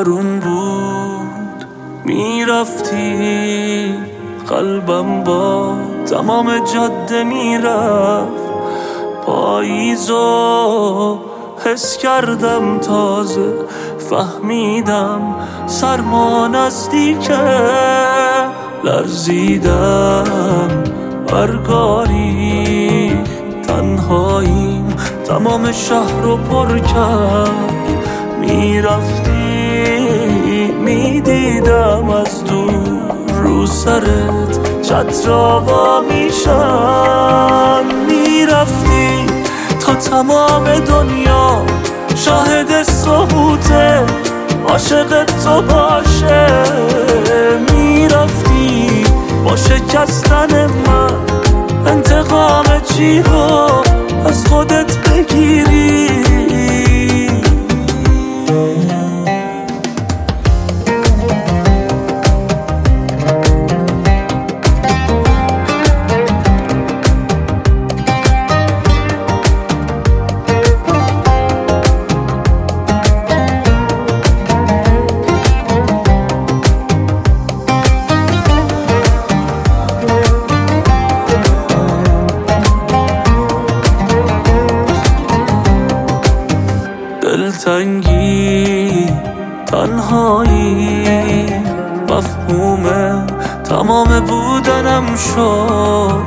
بارون بود میرفتی، قلبم با تمام جاده میرفت. پاییزو حس کردم تازه، فهمیدم سرما نزدیکه. لرزیدم برگاری، تنهاییم تمام شهر رو پر کرد. میرفتی میدیدم از دور رو سرت چترا وا میشن. میرفتی تا تمام دنیا شاهد سقوطه، عاشق تو باشه. میرفتی با شکستن من انتقام چی رو از خودت بگیری. دلتنگی، تنهایی، مفهوم تمام بودنم شد.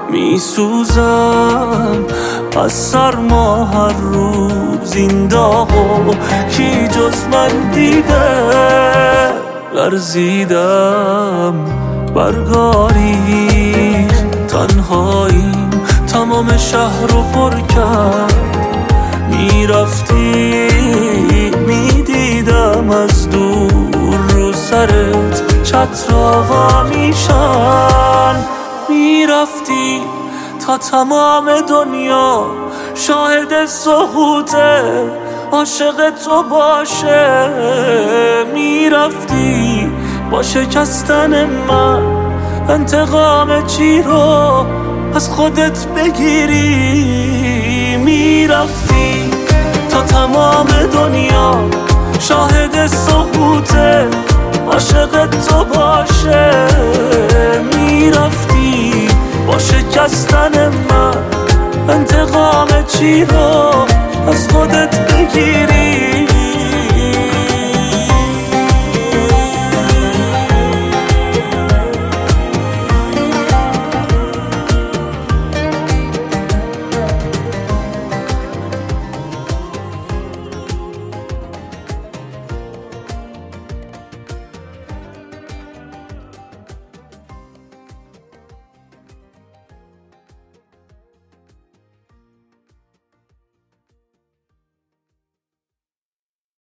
میسوزم از سرما هر روز این داغو کی جز من دیده. لرزیدم برگاری، تنهاییم تمام شهر رو پر کرد. میرفتی میدیدم از دور رو سرت چترا وا میشن. میرفتی تا تمام دنیا شاهد سقوطه، عاشق تو باشه. میرفتی با شکستن من انتقام چی رو از خودت بگیری. میرفتی تا تمام دنیا شاهد سقوطه، عاشق تو باشه. میرفتی با شکستن من انتقام چی رو از خودت بگیری.